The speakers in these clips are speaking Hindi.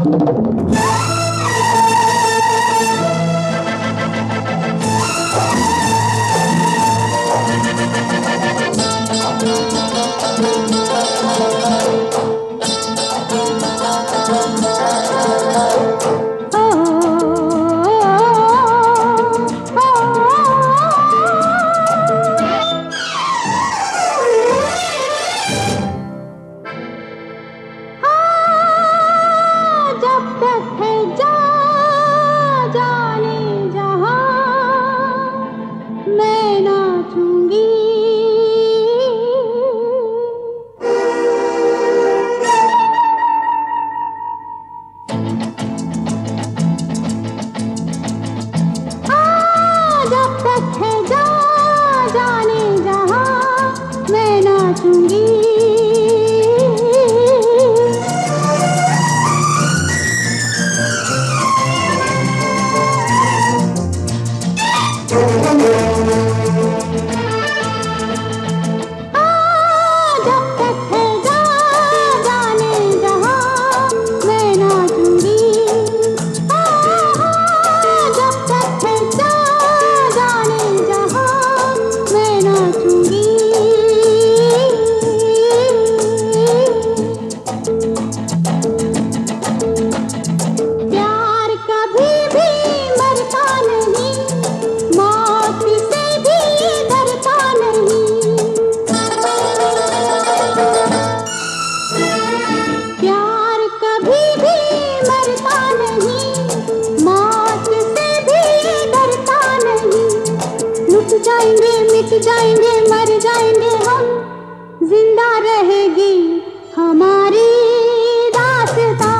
मिट जाएंगे मर जाएंगे हम, जिंदा रहेगी हमारी दास्तां।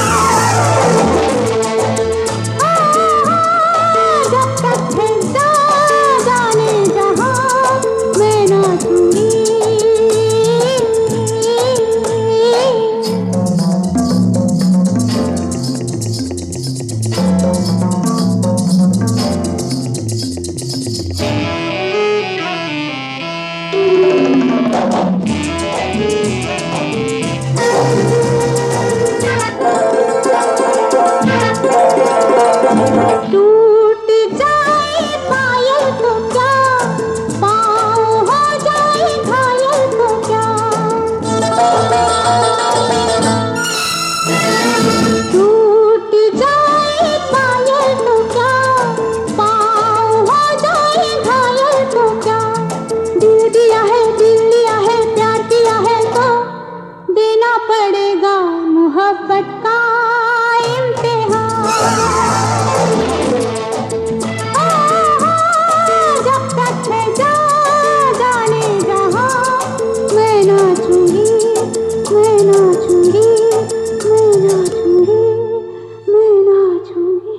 जब तक है जाने जहां मैं नाचूंगी। टूट जाए पायल तो क्या, पाँव हो जाए घायल तो क्या। टूट जाए पायल तो क्या, पाँव हो जाए घायल तो क्या। दिल दिया है प्यार किया है तो देना पड़ेगा मोहब्बत का इम्तिहान। जब तक है जाने जहां मैं नाचूंगी, मैं नाचूंगी, मैं नाचूंगी, मैं नाचूंगी।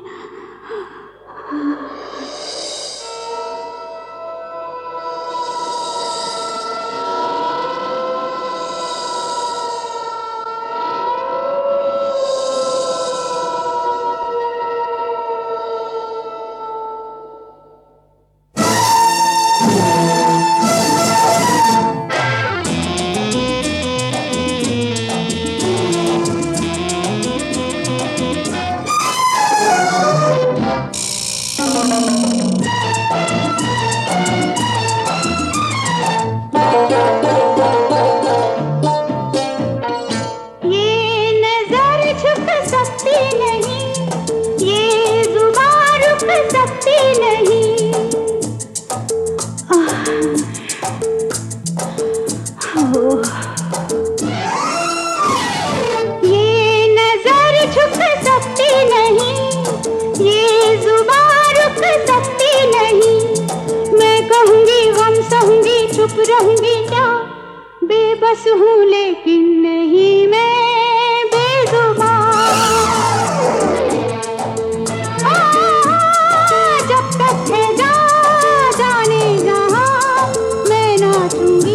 सकती नहीं, ये नजर झुक सकती नहीं, ये जुबान रुक सकती नहीं। मैं कहूँगी गम सहूँगी चुप रहूँगी क्या, बेबस हूँ लेकिन नहीं मैं बेजुबान। जब तक है जाने जहां मैं नाचूंगी।